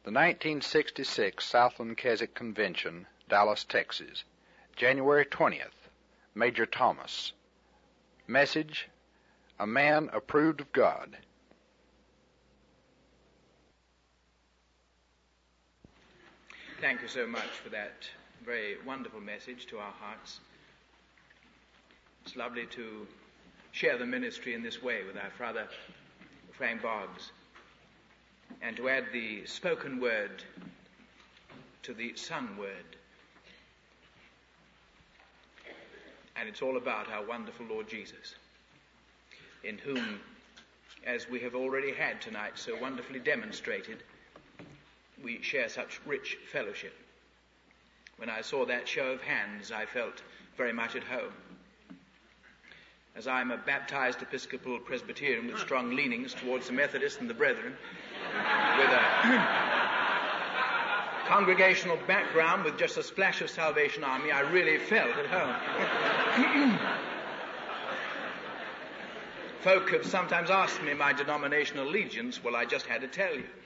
The 1966 Southland Keswick Convention, Dallas, Texas, January 20th, Major Thomas. Message, a man approved of God. Thank you so much for that very wonderful message to our hearts. It's lovely to share the ministry in this way with our brother Frank Boggs, and to add the spoken word to the sung word. And it's all about our wonderful Lord Jesus, in whom, as we have already had tonight so wonderfully demonstrated, we share such rich fellowship. When I saw that show of hands, I felt very much at home. As I am a baptized Episcopal Presbyterian with strong leanings towards the Methodist and the Brethren, with a congregational background with just a splash of Salvation Army, I really felt at home. Folk have sometimes asked me my denominational allegiance. Well, I just had to tell you.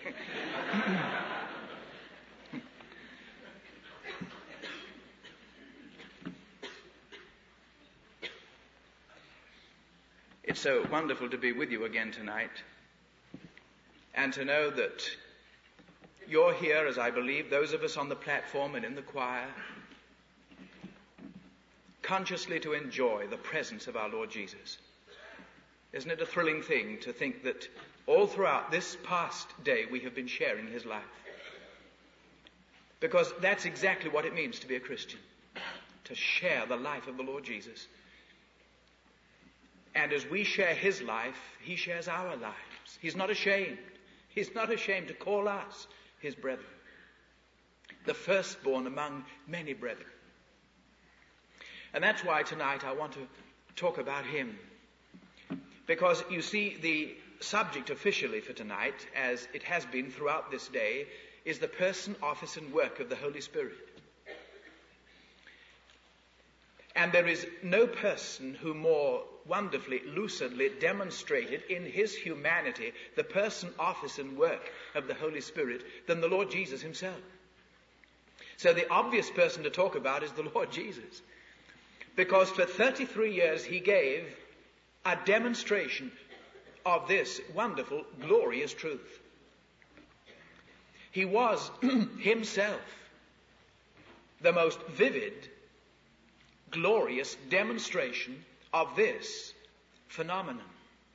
It's so wonderful to be with you again tonight, and to know that you're here, as I believe, those of us on the platform and in the choir, consciously to enjoy the presence of our Lord Jesus. Isn't it a thrilling thing to think that all throughout this past day we have been sharing His life? Because that's exactly what it means to be a Christian, to share the life of the Lord Jesus. And as we share His life, He shares our lives. He's not ashamed. He's not ashamed to call us His brethren, the firstborn among many brethren. And that's why tonight I want to talk about Him. Because you see, the subject officially for tonight, as it has been throughout this day, is the person, office, and work of the Holy Spirit. And there is no person who more wonderfully, lucidly demonstrated in His humanity the person, office, and work of the Holy Spirit than the Lord Jesus Himself. So the obvious person to talk about is the Lord Jesus. Because for 33 years He gave a demonstration of this wonderful, glorious truth. He was Himself the most vivid, glorious demonstration of this phenomenon.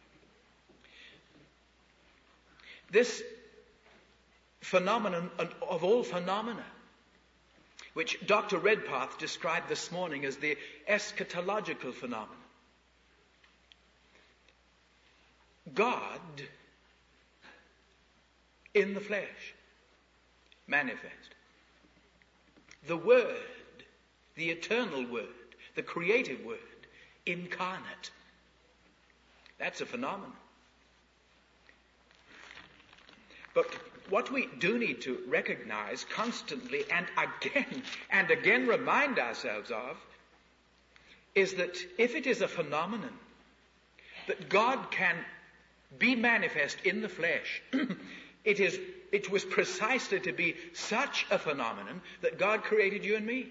This phenomenon of all phenomena, which Dr. Redpath described this morning as the eschatological phenomenon. God in the flesh, manifest. The Word, the eternal Word, the creative Word, incarnate. That's a phenomenon. But what we do need to recognize constantly and again remind ourselves of is that if it is a phenomenon that God can be manifest in the flesh, it was precisely to be such a phenomenon that God created you and me.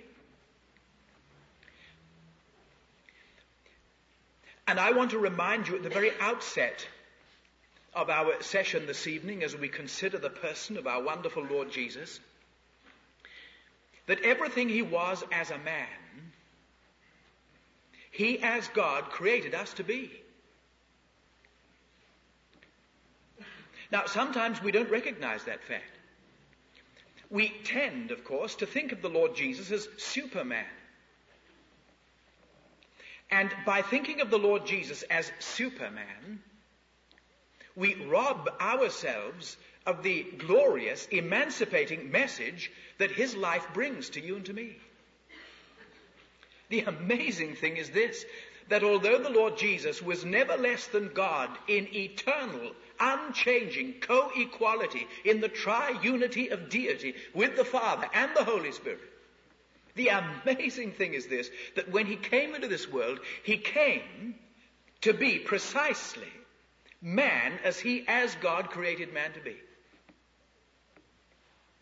And I want to remind you at the very outset of our session this evening, as we consider the person of our wonderful Lord Jesus, that everything He was as a man, He as God created us to be. Now, sometimes we don't recognize that fact. We tend, of course, to think of the Lord Jesus as Superman. And by thinking of the Lord Jesus as Superman, we rob ourselves of the glorious, emancipating message that His life brings to you and to me. The amazing thing is this, that although the Lord Jesus was never less than God in eternal, unchanging co-equality in the triunity of deity with the Father and the Holy Spirit, the amazing thing is this, that when He came into this world, He came to be precisely man as God created man to be.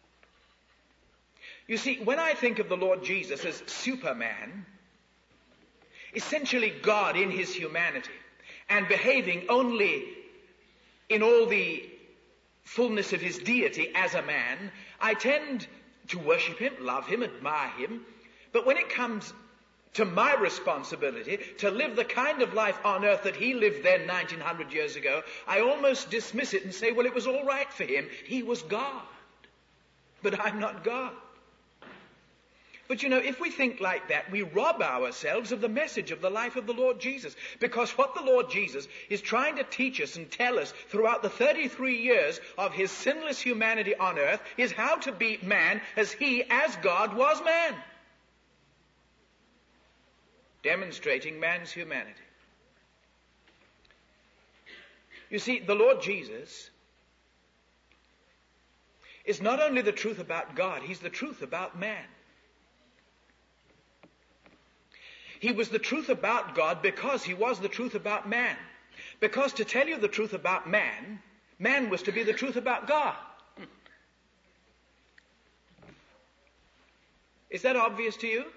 You see, when I think of the Lord Jesus as Superman, essentially God in his humanity, and behaving only in all the fullness of his deity as a man, I tend to worship him, love him, admire him. But when it comes to my responsibility to live the kind of life on earth that he lived then 1900 years ago, I almost dismiss it and say, well, it was all right for him. He was God. But I'm not God. But you know, if we think like that, we rob ourselves of the message of the life of the Lord Jesus. Because what the Lord Jesus is trying to teach us and tell us throughout the 33 years of his sinless humanity on earth is how to be man as he, as God, was man. Demonstrating man's humanity. You see, the Lord Jesus is not only the truth about God, he's the truth about man. He was the truth about God because he was the truth about man. Because to tell you the truth about man, man was to be the truth about God. Is that obvious to you?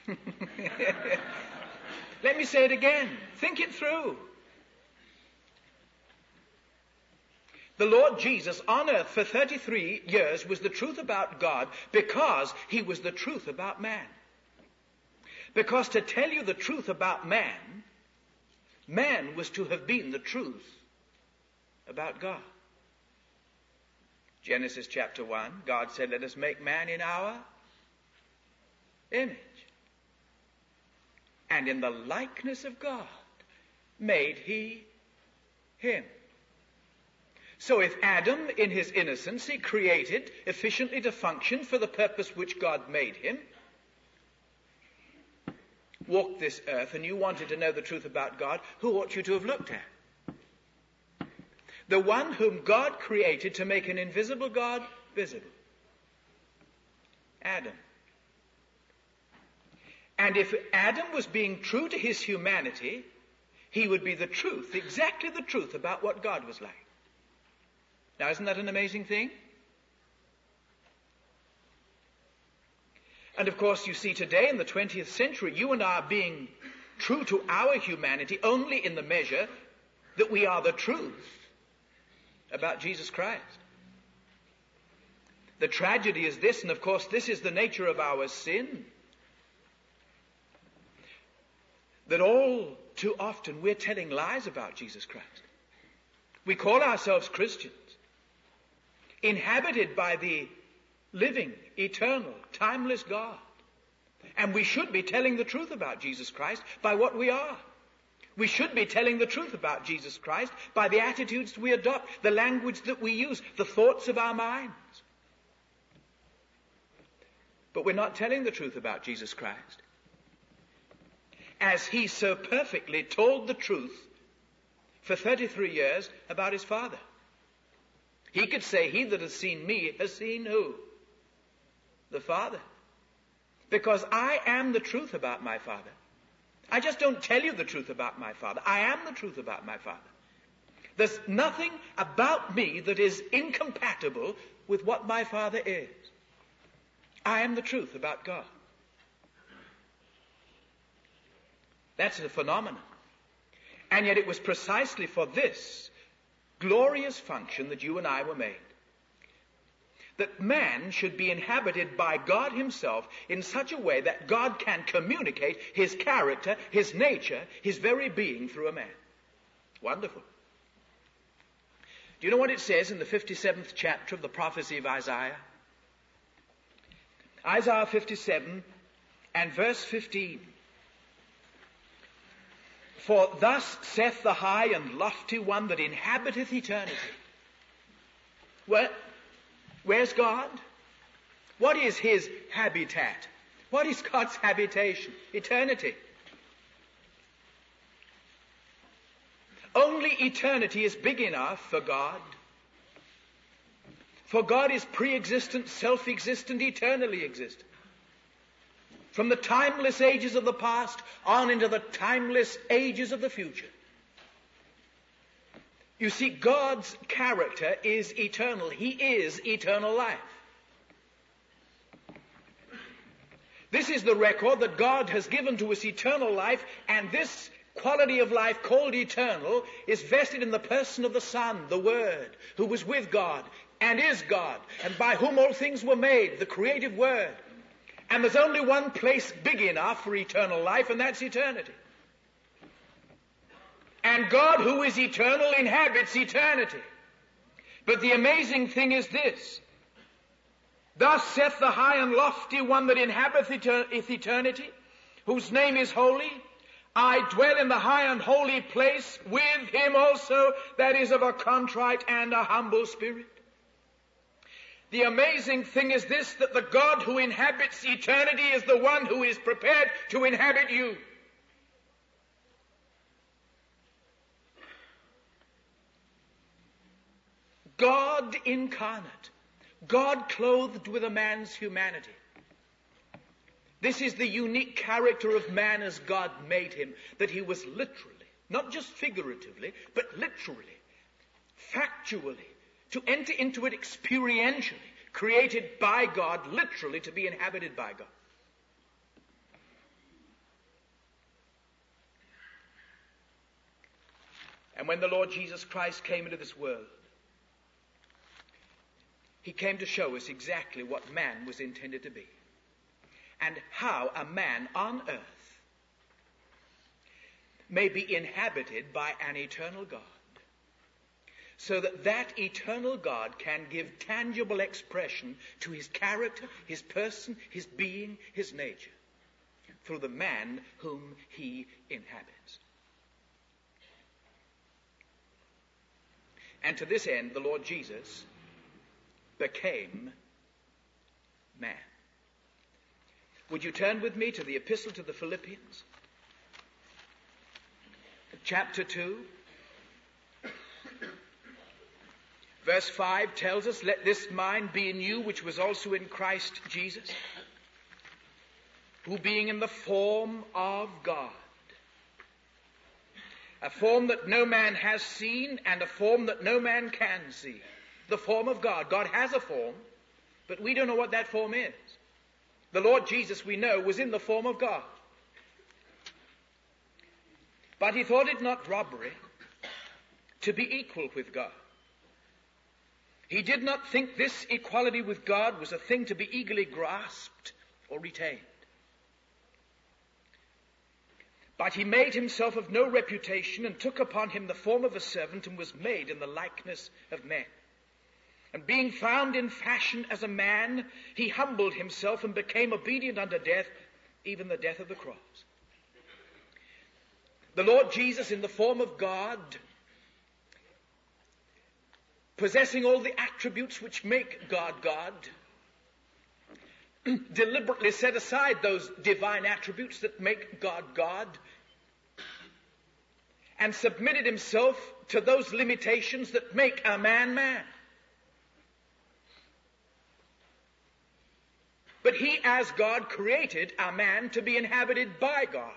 Let me say it again. Think it through. The Lord Jesus on earth for 33 years was the truth about God because he was the truth about man. Because to tell you the truth about man, man was to have been the truth about God. Genesis chapter 1, God said, let us make man in our image. And in the likeness of God made he him. So if Adam, in his innocency, created efficiently to function for the purpose which God made him, walked this earth, and you wanted to know the truth about God, who ought you to have looked at? The one whom God created to make an invisible God visible. Adam. And if Adam was being true to his humanity, he would be the truth, exactly the truth about what God was like. Now, isn't that an amazing thing? And of course, you see, today in the 20th century, you and I are being true to our humanity only in the measure that we are the truth about Jesus Christ. The tragedy is this, and of course, this is the nature of our sin, that all too often we're telling lies about Jesus Christ. We call ourselves Christians, inhabited by the living, eternal, timeless God. And we should be telling the truth about Jesus Christ by what we are. We should be telling the truth about Jesus Christ by the attitudes we adopt, the language that we use, the thoughts of our minds. But we're not telling the truth about Jesus Christ as he so perfectly told the truth for 33 years about his Father. He could say, he that has seen me has seen who? The Father. Because I am the truth about my Father. I just don't tell you the truth about my Father. I am the truth about my Father. There's nothing about me that is incompatible with what my Father is. I am the truth about God. That's a phenomenon. And yet it was precisely for this glorious function that you and I were made. That man should be inhabited by God himself in such a way that God can communicate his character, his nature, his very being through a man. Wonderful. Do you know what it says in the 57th chapter of the prophecy of Isaiah? Isaiah 57 and verse 15. For thus saith the high and lofty one that inhabiteth eternity. Well, where's God? What is his habitat? What is God's habitation? Eternity. Only eternity is big enough for God. For God is pre-existent, self-existent, eternally existent. From the timeless ages of the past on into the timeless ages of the future. You see, God's character is eternal. He is eternal life. This is the record that God has given to us eternal life, and this quality of life called eternal is vested in the person of the Son, the Word, who was with God and is God, and by whom all things were made, the creative Word. And there's only one place big enough for eternal life, and that's eternity. And God, who is eternal, inhabits eternity. But the amazing thing is this: thus saith the high and lofty one that inhabiteth eternity, whose name is holy, I dwell in the high and holy place with him also that is of a contrite and a humble spirit. The amazing thing is this, that the God who inhabits eternity is the one who is prepared to inhabit you. God incarnate, God clothed with a man's humanity. This is the unique character of man as God made him, that he was literally, not just figuratively, but literally, factually, to enter into it experientially, created by God, literally to be inhabited by God. And when the Lord Jesus Christ came into this world, he came to show us exactly what man was intended to be, and how a man on earth may be inhabited by an eternal God, so that that eternal God can give tangible expression to his character, his person, his being, his nature, through the man whom he inhabits. And to this end, the Lord Jesus became man. Would you turn with me to the Epistle to the Philippians, chapter 2, verse 5 tells us, let this mind be in you which was also in Christ Jesus, who being in the form of God, a form that no man has seen and a form that no man can see, the form of God. God has a form, but we don't know what that form is. The Lord Jesus, we know, was in the form of God. But he thought it not robbery to be equal with God. He did not think this equality with God was a thing to be eagerly grasped or retained. But he made himself of no reputation, and took upon him the form of a servant, and was made in the likeness of men. And being found in fashion as a man, he humbled himself and became obedient unto death, even the death of the cross. The Lord Jesus, in the form of God, possessing all the attributes which make God God, deliberately set aside those divine attributes that make God God, and submitted himself to those limitations that make a man man. But he, as God, created a man to be inhabited by God,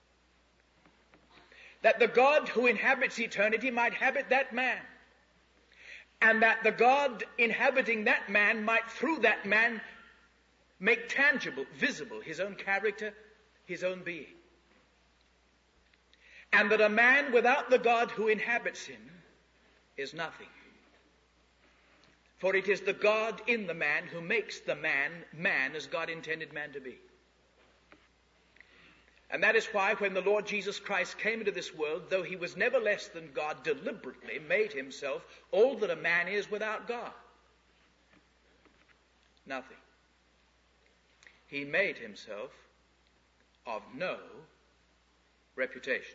that the God who inhabits eternity might habit that man, and that the God inhabiting that man might, through that man, make tangible, visible his own character, his own being. And that a man without the God who inhabits him is nothing. For it is the God in the man who makes the man, man as God intended man to be. And that is why when the Lord Jesus Christ came into this world, though he was never less than God, deliberately made himself all that a man is without God. Nothing. He made himself of no reputation.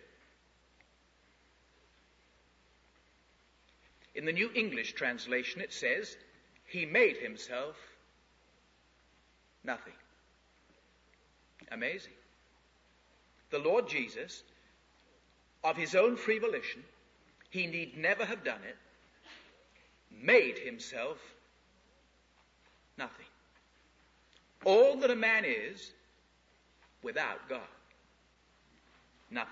In the New English translation it says, he made himself nothing. Amazing. The Lord Jesus, of his own free volition, he need never have done it, made himself nothing. All that a man is without God. Nothing.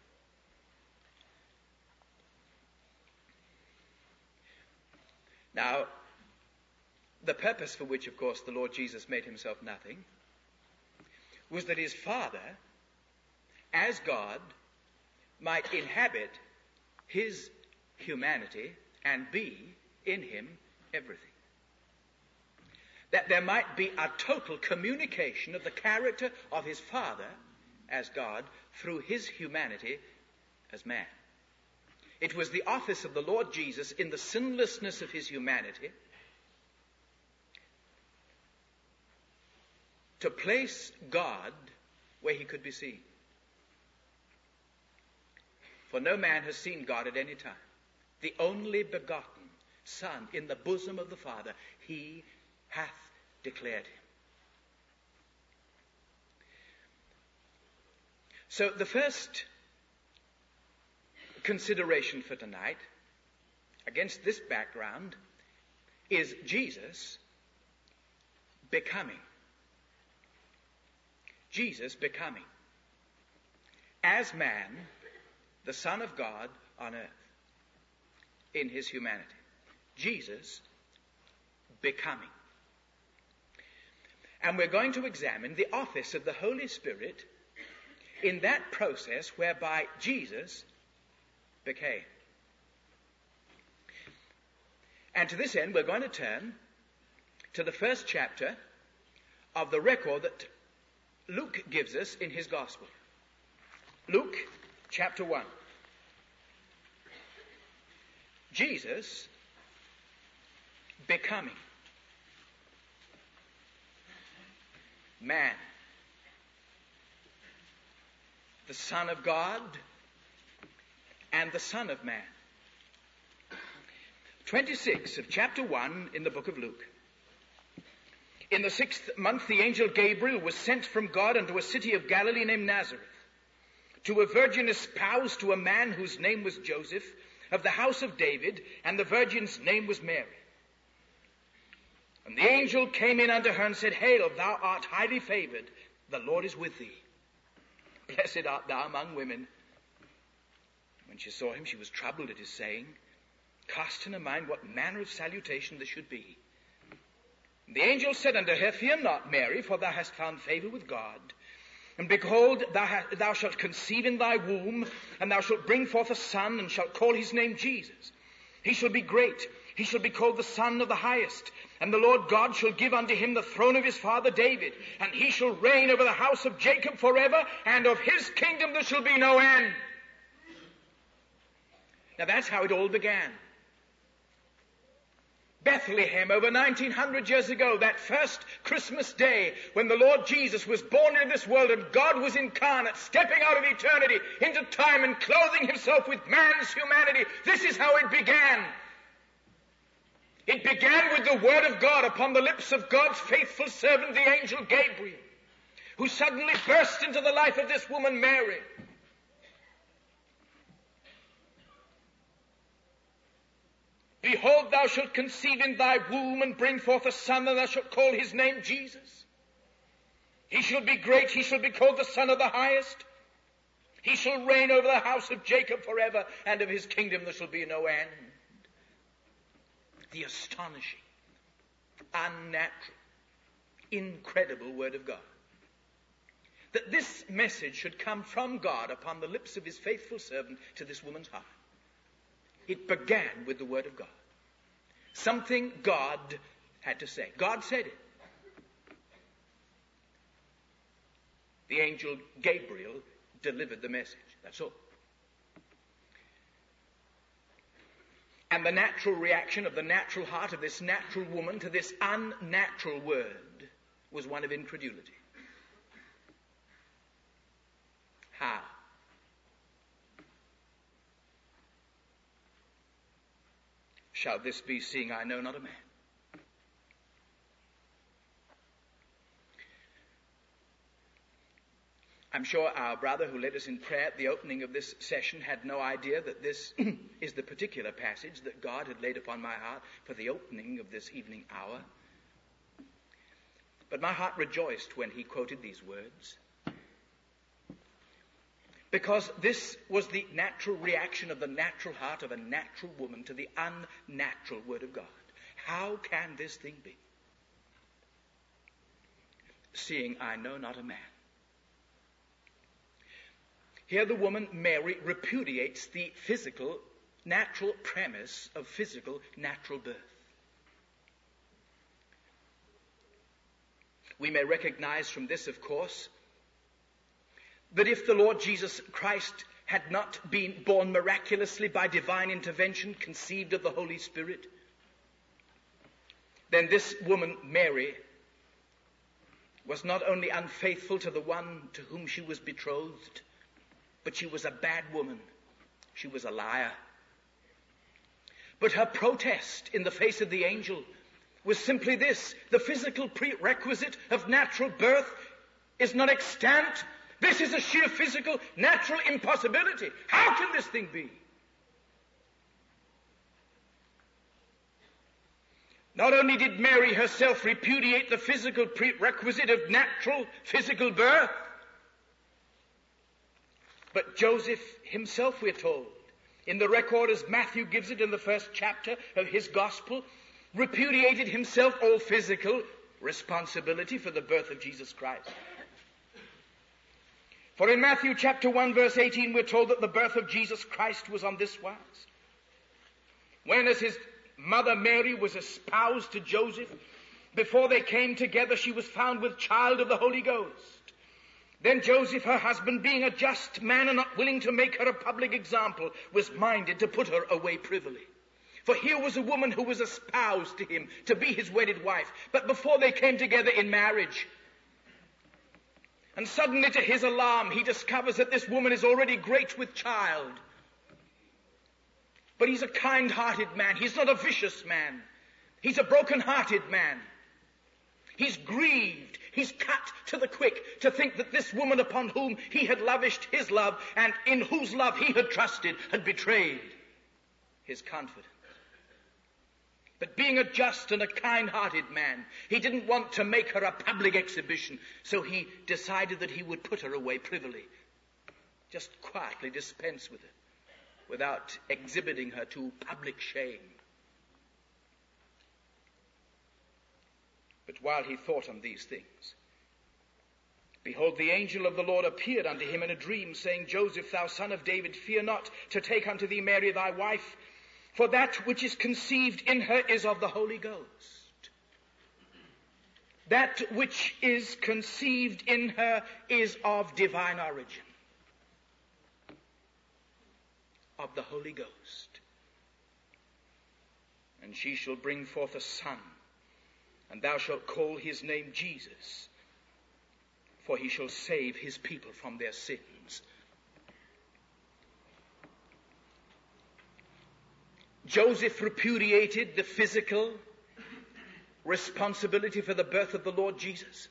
Now, the purpose for which, of course, the Lord Jesus made himself nothing was that his Father, as God, might inhabit his humanity and be in him everything. That there might be a total communication of the character of his Father as God through his humanity as man. It was the office of the Lord Jesus in the sinlessness of his humanity to place God where he could be seen. For no man has seen God at any time. The only begotten Son in the bosom of the Father, he hath declared him. So the first consideration for tonight, against this background, is Jesus becoming. Jesus becoming, as man, the Son of God on earth, in his humanity. Jesus becoming. And we're going to examine the office of the Holy Spirit in that process whereby Jesus became. And to this end, we're going to turn to the first chapter of the record that Luke gives us in his Gospel. Luke chapter 1. Jesus becoming man, the Son of God and the Son of Man. 26 of chapter 1 in the book of Luke. In the 6th month, the angel Gabriel was sent from God unto a city of Galilee named Nazareth, to a virgin espoused to a man whose name was Joseph, of the house of David, and the virgin's name was Mary. And the angel came in unto her and said, Hail, thou art highly favored, the Lord is with thee. Blessed art thou among women. When she saw him, she was troubled at his saying, cast in her mind what manner of salutation this should be. The angel said unto her, Fear not, Mary, for thou hast found favor with God. And behold, thou shalt conceive in thy womb, and thou shalt bring forth a son, and shalt call his name Jesus. He shall be great. He shall be called the Son of the Highest. And the Lord God shall give unto him the throne of his father David. And he shall reign over the house of Jacob forever, and of his kingdom there shall be no end. Now that's how it all began. Bethlehem, over 1900 years ago, that first Christmas day when the Lord Jesus was born into this world and God was incarnate, stepping out of eternity into time and clothing himself with man's humanity. This is how it began. It began with the word of God upon the lips of God's faithful servant, the angel Gabriel, who suddenly burst into the life of this woman, Mary. Behold, thou shalt conceive in thy womb and bring forth a son, and thou shalt call his name Jesus. He shall be great. He shall be called the Son of the Highest. He shall reign over the house of Jacob forever, and of his kingdom there shall be no end. The astonishing, unnatural, incredible word of God. That this message should come from God upon the lips of his faithful servant to this woman's heart. It began with the word of God. Something God had to say. God said it. The angel Gabriel delivered the message. That's all. And the natural reaction of the natural heart of this natural woman to this unnatural word was one of incredulity. How? Shall this be, seeing I know not a man? I'm sure our brother who led us in prayer at the opening of this session had no idea that this is the particular passage that God had laid upon my heart for the opening of this evening hour. But my heart rejoiced when he quoted these words, because this was the natural reaction of the natural heart of a natural woman to the unnatural word of God. How can this thing be? Seeing I know not a man. Here the woman Mary repudiates the physical, natural premise of physical, natural birth. We may recognize from this, of course, that if the Lord Jesus Christ had not been born miraculously by divine intervention, conceived of the Holy Spirit, then this woman, Mary, was not only unfaithful to the one to whom she was betrothed, but she was a bad woman. She was a liar. But her protest in the face of the angel was simply this: the physical prerequisite of natural birth is not extant. This is a sheer physical, natural impossibility. How can this thing be? Not only did Mary herself repudiate the physical prerequisite of natural physical birth, but Joseph himself, we're told, in the record as Matthew gives it in the first chapter of his gospel, repudiated himself all physical responsibility for the birth of Jesus Christ. For in Matthew chapter 1 verse 18 we're told that the birth of Jesus Christ was on this wise. When as his mother Mary was espoused to Joseph, before they came together she was found with child of the Holy Ghost. Then Joseph, her husband, being a just man and not willing to make her a public example, was minded to put her away privily. For here was a woman who was espoused to him to be his wedded wife. But before they came together in marriage, and suddenly to his alarm, he discovers that this woman is already great with child. But he's a kind-hearted man. He's not a vicious man. He's a broken-hearted man. He's grieved. He's cut to the quick to think that this woman upon whom he had lavished his love and in whose love he had trusted had betrayed his confidence. But being a just and a kind-hearted man, he didn't want to make her a public exhibition, so he decided that he would put her away privily. Just quietly dispense with her, without exhibiting her to public shame. But while he thought on these things, behold, the angel of the Lord appeared unto him in a dream, saying, Joseph, thou son of David, fear not to take unto thee Mary thy wife, for that which is conceived in her is of the Holy Ghost. That which is conceived in her is of divine origin, of the Holy Ghost. And she shall bring forth a son, and thou shalt call his name Jesus, for he shall save his people from their sins. Joseph repudiated the physical responsibility for the birth of the Lord Jesus.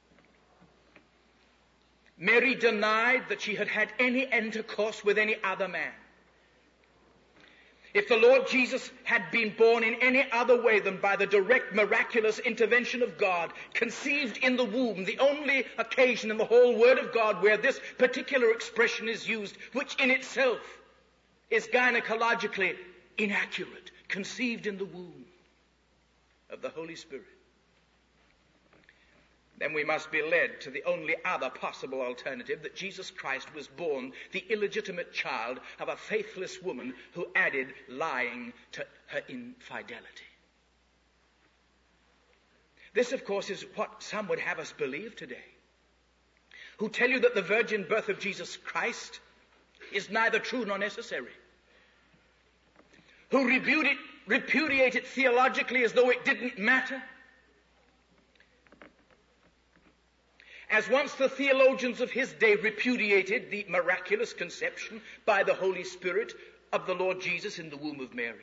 Mary denied that she had had any intercourse with any other man. If the Lord Jesus had been born in any other way than by the direct miraculous intervention of God, conceived in the womb, the only occasion in the whole Word of God where this particular expression is used, which in itself is gynecologically inaccurate, conceived in the womb of the Holy Spirit, then we must be led to the only other possible alternative, that Jesus Christ was born the illegitimate child of a faithless woman who added lying to her infidelity. This, of course, is what some would have us believe today, who tell you that the virgin birth of Jesus Christ is neither true nor necessary, who repudiate it theologically as though it didn't matter. As once the theologians of his day repudiated the miraculous conception by the Holy Spirit of the Lord Jesus in the womb of Mary.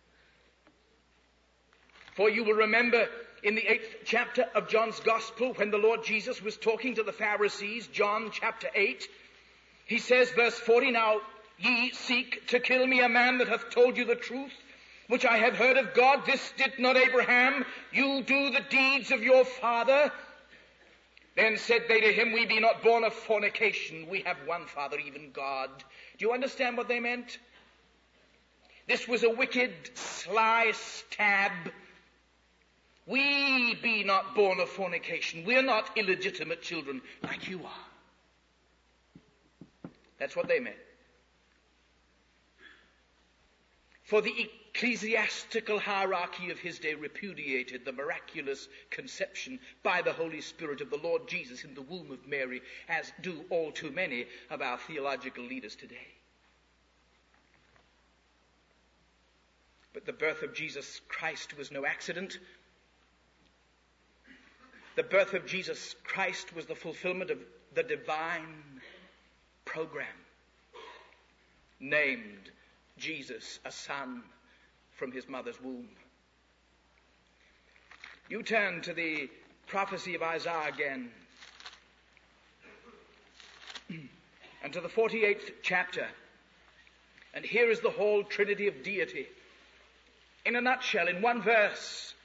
For you will remember in the 8th chapter of John's Gospel, when the Lord Jesus was talking to the Pharisees, John chapter 8, he says, verse 40, Now ye seek to kill me, a man that hath told you the truth, which I have heard of God. This did not Abraham. You do the deeds of your father. Then said they to him, We be not born of fornication. We have one Father, even God. Do you understand what they meant? This was a wicked, sly stab. We be not born of fornication. We're not illegitimate children like you are. That's what they meant. For the ecclesiastical hierarchy of his day repudiated the miraculous conception by the Holy Spirit of the Lord Jesus in the womb of Mary, as do all too many of our theological leaders today. But the birth of Jesus Christ was no accident. The birth of Jesus Christ was the fulfillment of the divine program, named Jesus, a son from his mother's womb. You turn to the prophecy of Isaiah again, and to the 48th chapter, and here is the whole Trinity of deity in a nutshell, in one verse.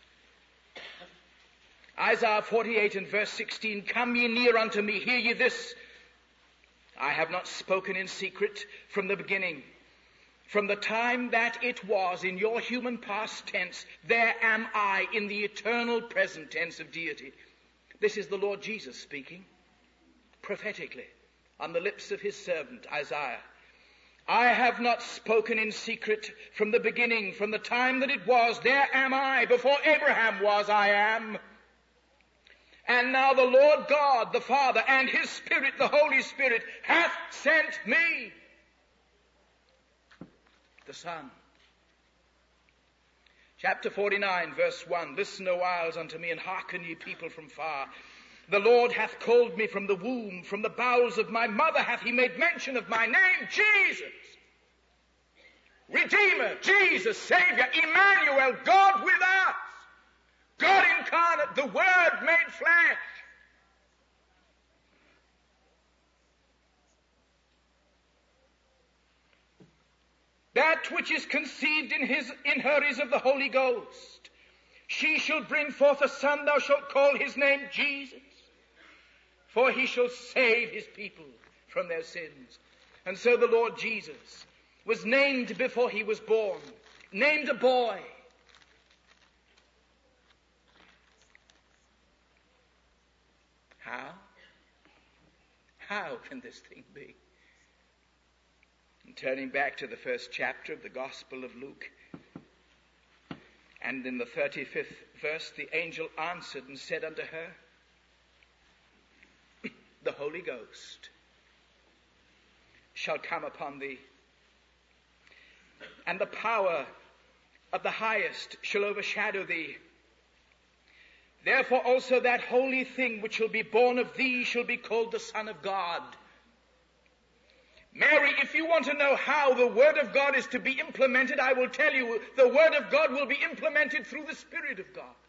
Isaiah 48 and verse 16, "Come ye near unto me, hear ye this. I have not spoken in secret from the beginning. From the time that it was in your human past tense, there am I in the eternal present tense of deity." This is the Lord Jesus speaking prophetically on the lips of his servant Isaiah. "I have not spoken in secret from the beginning, from the time that it was, there am I. Before Abraham was, I am. And now the Lord God, the Father, and his Spirit, the Holy Spirit, hath sent me." The Son. Chapter 49, verse 1, "Listen a whiles unto me, and hearken ye people from far. The Lord hath called me from the womb, from the bowels of my mother hath he made mention of my name, Jesus. Redeemer, Jesus, Savior, Emmanuel, God with us. God incarnate, the Word made flesh." "That which is conceived in her is of the Holy Ghost. She shall bring forth a son, thou shalt call his name Jesus. For he shall save his people from their sins." And so the Lord Jesus was named before he was born, named a boy. How? How can this thing be? And turning back to the first chapter of the Gospel of Luke, and in the 35th verse, the angel answered and said unto her, "The Holy Ghost shall come upon thee, and the power of the highest shall overshadow thee. Therefore also that holy thing which shall be born of thee shall be called the Son of God." Mary, if you want to know how the Word of God is to be implemented, I will tell you, the Word of God will be implemented through the Spirit of God.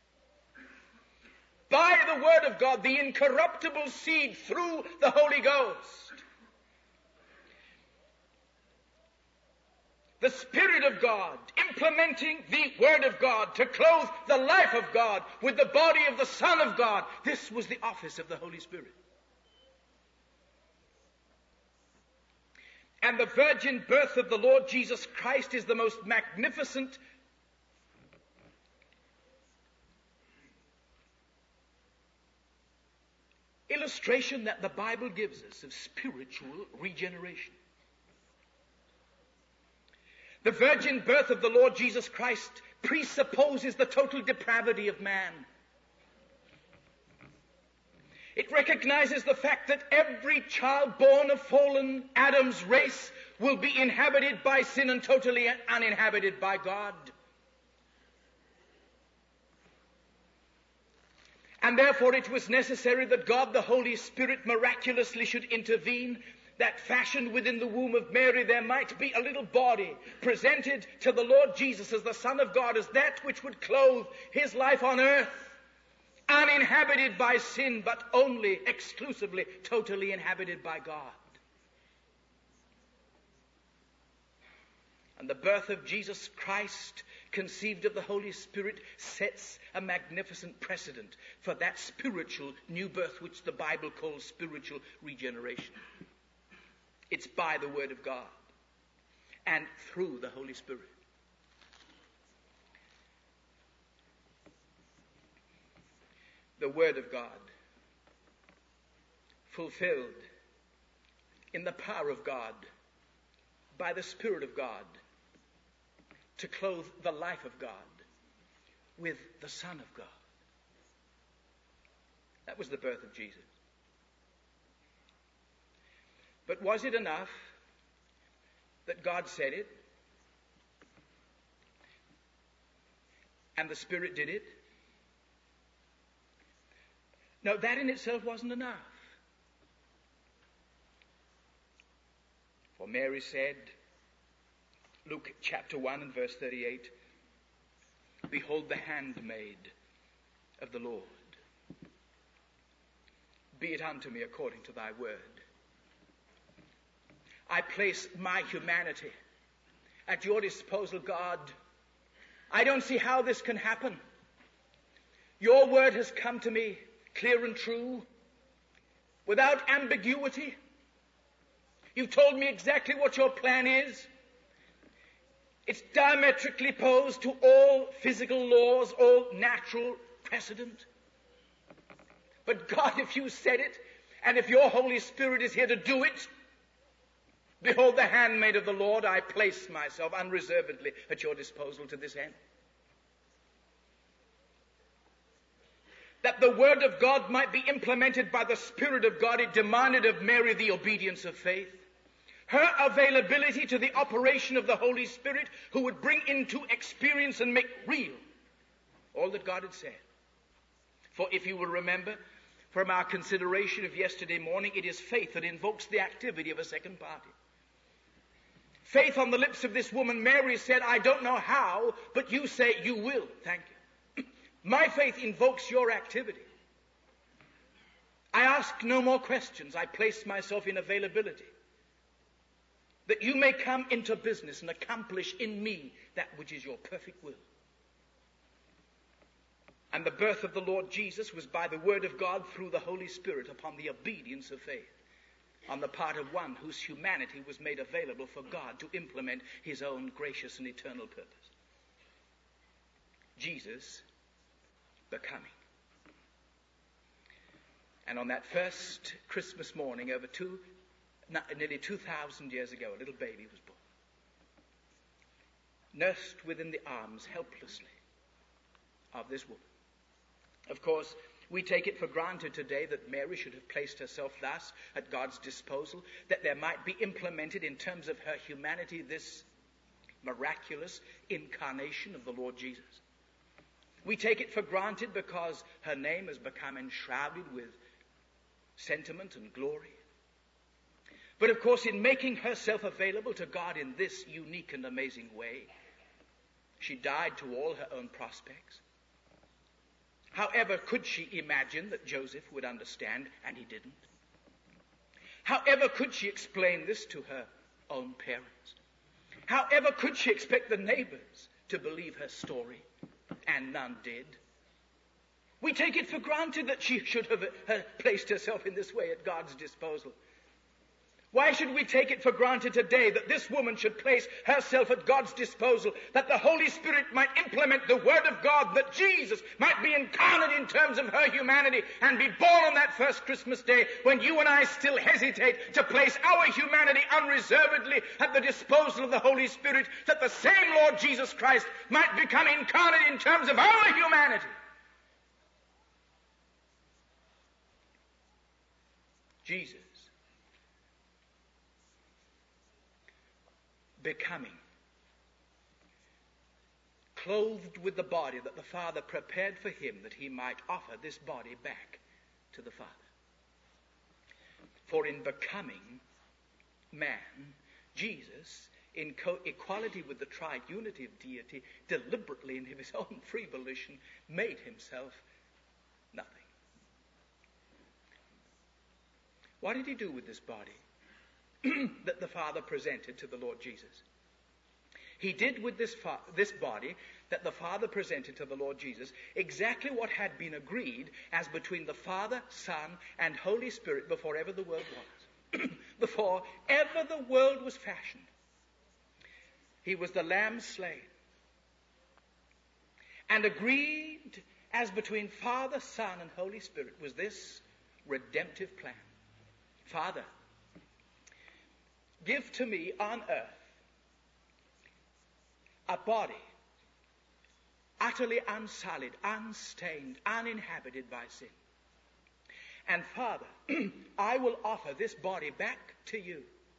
By the Word of God, the incorruptible seed through the Holy Ghost. The Spirit of God implementing the Word of God to clothe the life of God with the body of the Son of God. This was the office of the Holy Spirit. And the virgin birth of the Lord Jesus Christ is the most magnificent illustration that the Bible gives us of spiritual regeneration. The virgin birth of the Lord Jesus Christ presupposes the total depravity of man. It recognizes the fact that every child born of fallen Adam's race will be inhabited by sin and totally uninhabited by God. And therefore it was necessary that God the Holy Spirit miraculously should intervene, that fashioned within the womb of Mary there might be a little body presented to the Lord Jesus as the Son of God, as that which would clothe his life on earth, uninhabited by sin, but only, exclusively, totally inhabited by God. And the birth of Jesus Christ, conceived of the Holy Spirit, sets a magnificent precedent for that spiritual new birth which the Bible calls spiritual regeneration. It's by the Word of God and through the Holy Spirit. The Word of God fulfilled in the power of God, by the Spirit of God, to clothe the life of God with the Son of God. That was the birth of Jesus. But was it enough that God said it and the Spirit did it? No, that in itself wasn't enough. For Mary said, Luke chapter 1 and verse 38, "Behold the handmaid of the Lord. Be it unto me according to thy word." I place my humanity at your disposal, God. I don't see how this can happen. Your word has come to me clear and true, without ambiguity. You've told me exactly what your plan is. It's diametrically opposed to all physical laws, all natural precedent. But God, if you said it, and if your Holy Spirit is here to do it, behold the handmaid of the Lord, I place myself unreservedly at your disposal to this end. That the word of God might be implemented by the Spirit of God, it demanded of Mary the obedience of faith. Her availability to the operation of the Holy Spirit, who would bring into experience and make real all that God had said. For if you will remember from our consideration of yesterday morning, it is faith that invokes the activity of a second party. Faith on the lips of this woman, Mary, said, "I don't know how, but you say you will." Thank you. My faith invokes your activity. I ask no more questions. I place myself in availability, that you may come into business and accomplish in me that which is your perfect will. And the birth of the Lord Jesus was by the word of God through the Holy Spirit upon the obedience of faith on the part of one whose humanity was made available for God to implement his own gracious and eternal purpose. Jesus becoming. And on that first Christmas morning, nearly 2,000 years ago, a little baby was born, nursed within the arms helplessly of this woman. Of course, we take it for granted today that Mary should have placed herself thus at God's disposal, that there might be implemented in terms of her humanity this miraculous incarnation of the Lord Jesus. We take it for granted because her name has become enshrouded with sentiment and glory. But of course, in making herself available to God in this unique and amazing way, she died to all her own prospects. However could she imagine that Joseph would understand, and he didn't? However could she explain this to her own parents? However could she expect the neighbors to believe her story? And none did. We take it for granted that she should have placed herself in this way at God's disposal. Why should we take it for granted today that this woman should place herself at God's disposal, that the Holy Spirit might implement the Word of God, that Jesus might be incarnate in terms of her humanity and be born on that first Christmas day when you and I still hesitate to place our humanity unreservedly at the disposal of the Holy Spirit, that the same Lord Jesus Christ might become incarnate in terms of our humanity? Jesus becoming, clothed with the body that the Father prepared for him, that he might offer this body back to the Father. For in becoming man, Jesus, in co-equality with the triunity of deity, deliberately in his own free volition, made himself nothing. What did he do with this body that the Father presented to the Lord Jesus? He did with this body that the Father presented to the Lord Jesus exactly what had been agreed as between the Father, Son, and Holy Spirit before ever the world was. Before ever the world was fashioned. He was the Lamb slain. And agreed as between Father, Son, and Holy Spirit was this redemptive plan. Father, give to me on earth a body utterly unsullied, unstained, uninhabited by sin. And Father, I will offer this body back to you,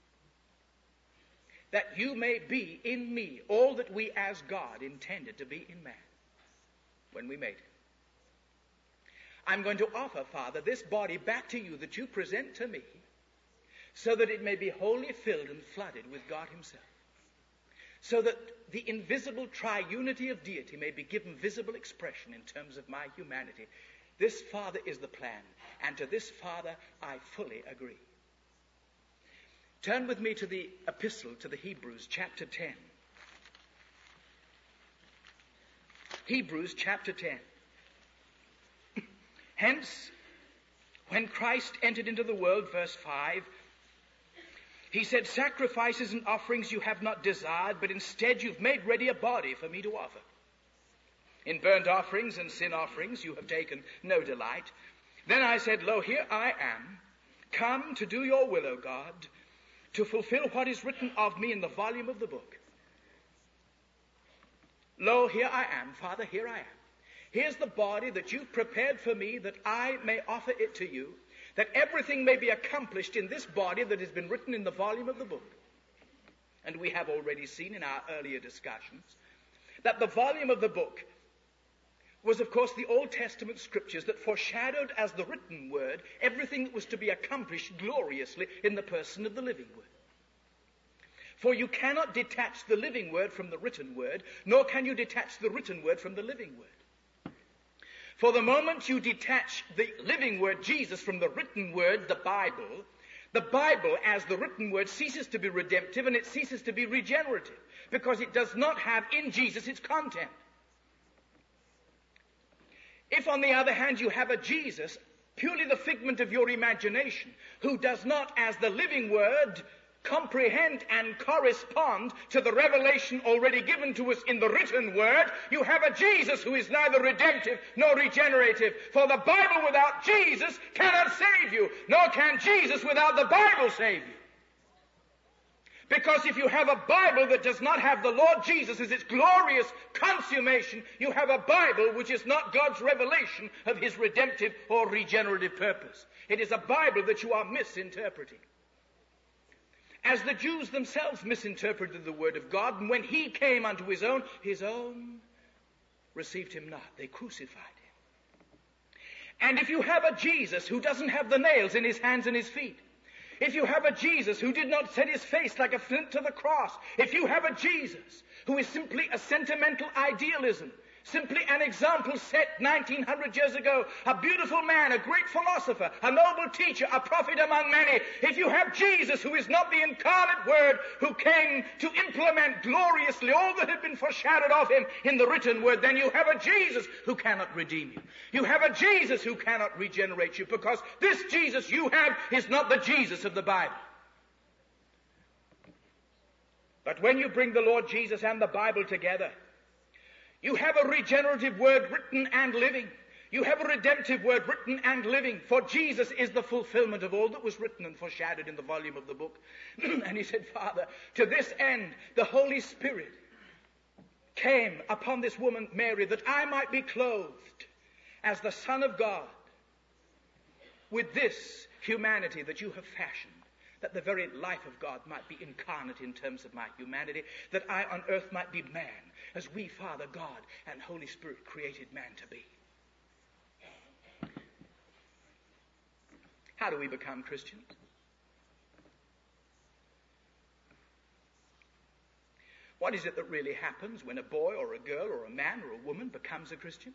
that you may be in me all that we as God intended to be in man when we made it. I'm going to offer, Father, this body back to you that you present to me, so that it may be wholly filled and flooded with God himself, so that the invisible triunity of deity may be given visible expression in terms of my humanity. This, Father, is the plan, and to this, Father, I fully agree. Turn with me to the epistle to the Hebrews, chapter 10. Hebrews, chapter 10. Hence, when Christ entered into the world, verse 5, he said, sacrifices and offerings you have not desired, but instead you've made ready a body for me to offer. In burnt offerings and sin offerings you have taken no delight. Then I said, lo, here I am, come to do your will, O God, to fulfill what is written of me in the volume of the book. Lo, here I am, Father, here I am. Here's the body that you've prepared for me, that I may offer it to you, that everything may be accomplished in this body that has been written in the volume of the book. And we have already seen in our earlier discussions that the volume of the book was, of course, the Old Testament scriptures that foreshadowed as the written word everything that was to be accomplished gloriously in the person of the living word. For you cannot detach the living word from the written word, nor can you detach the written word from the living word. For the moment you detach the living word, Jesus, from the written word, the Bible as the written word ceases to be redemptive and it ceases to be regenerative, because it does not have in Jesus its content. If, on the other hand, you have a Jesus, purely the figment of your imagination, who does not, as the living word, comprehend and correspond to the revelation already given to us in the written word, you have a Jesus who is neither redemptive nor regenerative. For the Bible without Jesus cannot save you, nor can Jesus without the Bible save you. Because if you have a Bible that does not have the Lord Jesus as its glorious consummation, you have a Bible which is not God's revelation of his redemptive or regenerative purpose. It is a Bible that you are misinterpreting. As the Jews themselves misinterpreted the word of God, and when he came unto his own received him not. They crucified him. And if you have a Jesus who doesn't have the nails in his hands and his feet, if you have a Jesus who did not set his face like a flint to the cross, if you have a Jesus who is simply a sentimental idealism, simply an example set 1900 years ago, a beautiful man, a great philosopher, a noble teacher, a prophet among many, if you have Jesus who is not the incarnate word who came to implement gloriously all that had been foreshadowed of him in the written word, then you have a Jesus who cannot redeem you. You have a Jesus who cannot regenerate you, because this Jesus you have is not the Jesus of the Bible. But when you bring the Lord Jesus and the Bible together, you have a regenerative word written and living. You have a redemptive word written and living. For Jesus is the fulfillment of all that was written and foreshadowed in the volume of the book. And he said, Father, to this end the Holy Spirit came upon this woman Mary, that I might be clothed as the Son of God with this humanity that you have fashioned, that the very life of God might be incarnate in terms of my humanity, that I on earth might be man, as we, Father, God, and Holy Spirit created man to be. How do we become Christians? What is it that really happens when a boy or a girl or a man or a woman becomes a Christian?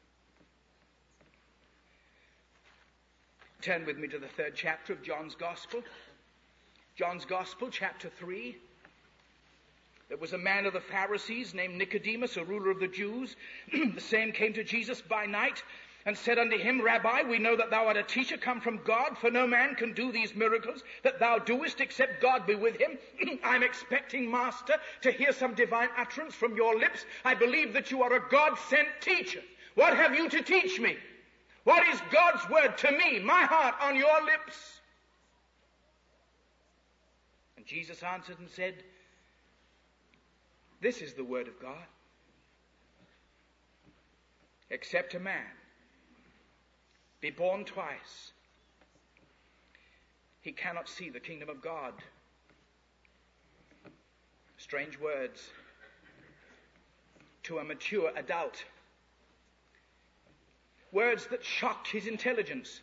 Turn with me to the 3rd chapter of John's Gospel. John's Gospel, chapter 3. There was a man of the Pharisees named Nicodemus, a ruler of the Jews. The same came to Jesus by night and said unto him, Rabbi, we know that thou art a teacher come from God, for no man can do these miracles that thou doest except God be with him. I'm expecting, Master, to hear some divine utterance from your lips. I believe that you are a God-sent teacher. What have you to teach me? What is God's word to me, my heart, on your lips? Jesus answered and said, this is the word of God. Except a man be born twice, he cannot see the kingdom of God. Strange words to a mature adult. Words that shocked his intelligence.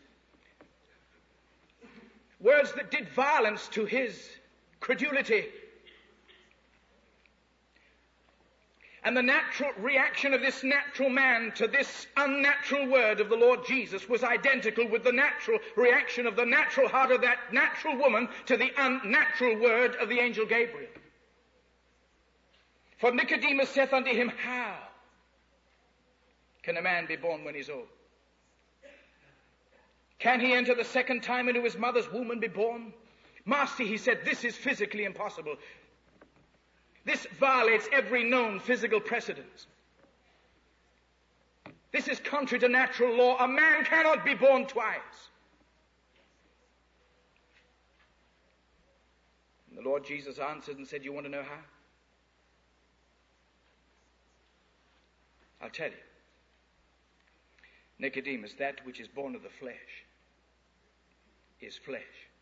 Words that did violence to his credulity. And the natural reaction of this natural man to this unnatural word of the Lord Jesus was identical with the natural reaction of the natural heart of that natural woman to the unnatural word of the angel Gabriel. For Nicodemus saith unto him, how can a man be born when he's old? Can he enter the second time into his mother's womb and be born? Master, he said, this is physically impossible. This violates every known physical precedent. This is contrary to natural law. A man cannot be born twice. And the Lord Jesus answered and said, you want to know how? I'll tell you. Nicodemus, that which is born of the flesh is flesh.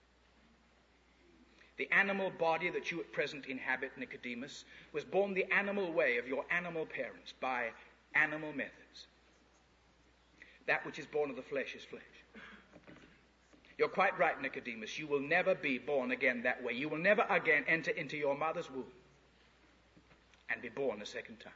The animal body that you at present inhabit, Nicodemus, was born the animal way of your animal parents by animal methods. That which is born of the flesh is flesh. You're quite right, Nicodemus. You will never be born again that way. You will never again enter into your mother's womb and be born a second time.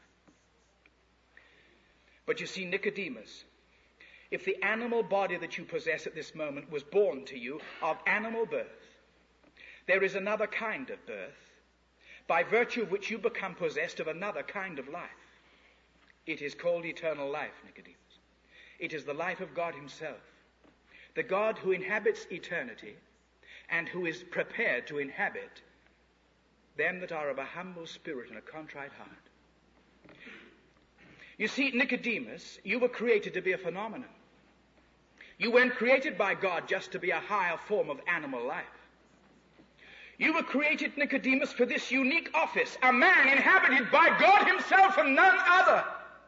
But you see, Nicodemus, if the animal body that you possess at this moment was born to you of animal birth, there is another kind of birth, by virtue of which you become possessed of another kind of life. It is called eternal life, Nicodemus. It is the life of God himself. The God who inhabits eternity and who is prepared to inhabit them that are of a humble spirit and a contrite heart. You see, Nicodemus, you were created to be a phenomenon. You weren't created by God just to be a higher form of animal life. You were created, Nicodemus, for this unique office, a man inhabited by God himself and none other.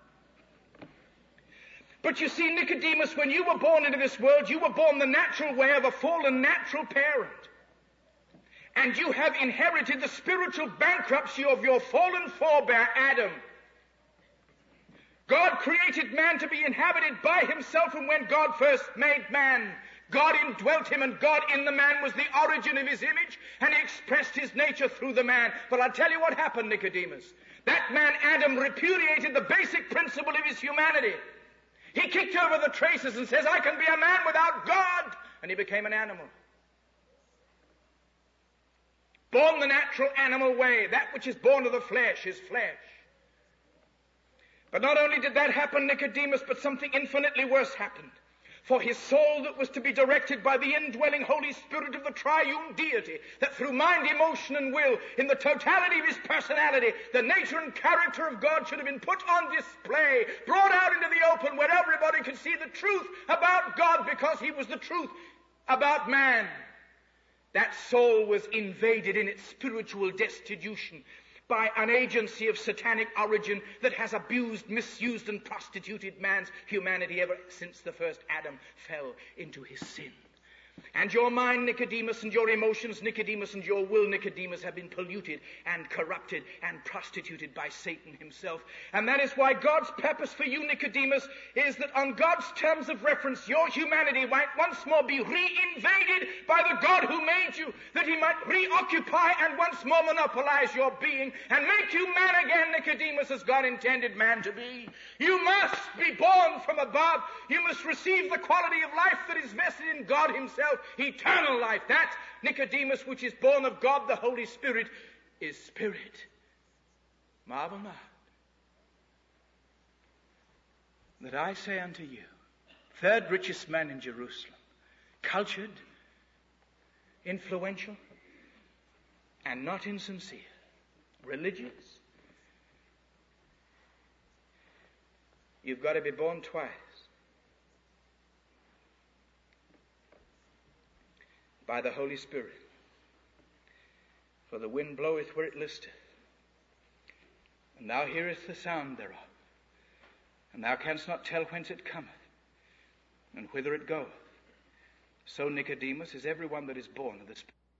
But you see, Nicodemus, when you were born into this world, you were born the natural way of a fallen natural parent. And you have inherited the spiritual bankruptcy of your fallen forebear, Adam. God created man to be inhabited by himself, and when God first made man, God indwelt him, and God in the man was the origin of his image, and he expressed his nature through the man. But I'll tell you what happened, Nicodemus. That man, Adam, repudiated the basic principle of his humanity. He kicked over the traces and says, I can be a man without God. And he became an animal. Born the natural animal way, that which is born of the flesh is flesh. But not only did that happen, Nicodemus, but something infinitely worse happened. For his soul that was to be directed by the indwelling Holy Spirit of the triune deity, that through mind, emotion, and will, in the totality of his personality, the nature and character of God should have been put on display, brought out into the open where everybody could see the truth about God because he was the truth about man. That soul was invaded in its spiritual destitution by an agency of satanic origin that has abused, misused, and prostituted man's humanity ever since the first Adam fell into his sin. And your mind, Nicodemus, and your emotions, Nicodemus, and your will, Nicodemus, have been polluted and corrupted and prostituted by Satan himself. And that is why God's purpose for you, Nicodemus, is that on God's terms of reference, your humanity might once more be reinvaded by the God who made you, that he might reoccupy and once more monopolize your being and make you man again, Nicodemus, as God intended man to be. You must be born from above. You must receive the quality of life that is vested in God himself. Eternal life. That, Nicodemus, which is born of God the Holy Spirit, is spirit. Marvel not that I say unto you, third richest man in Jerusalem, cultured, influential, and not insincere, religious. You've got to be born twice. By the Holy Spirit For the wind bloweth where it listeth, and thou hearest the sound thereof, and thou canst not tell whence it cometh, and whither it goeth. So Nicodemus is every one that is born of the Spirit.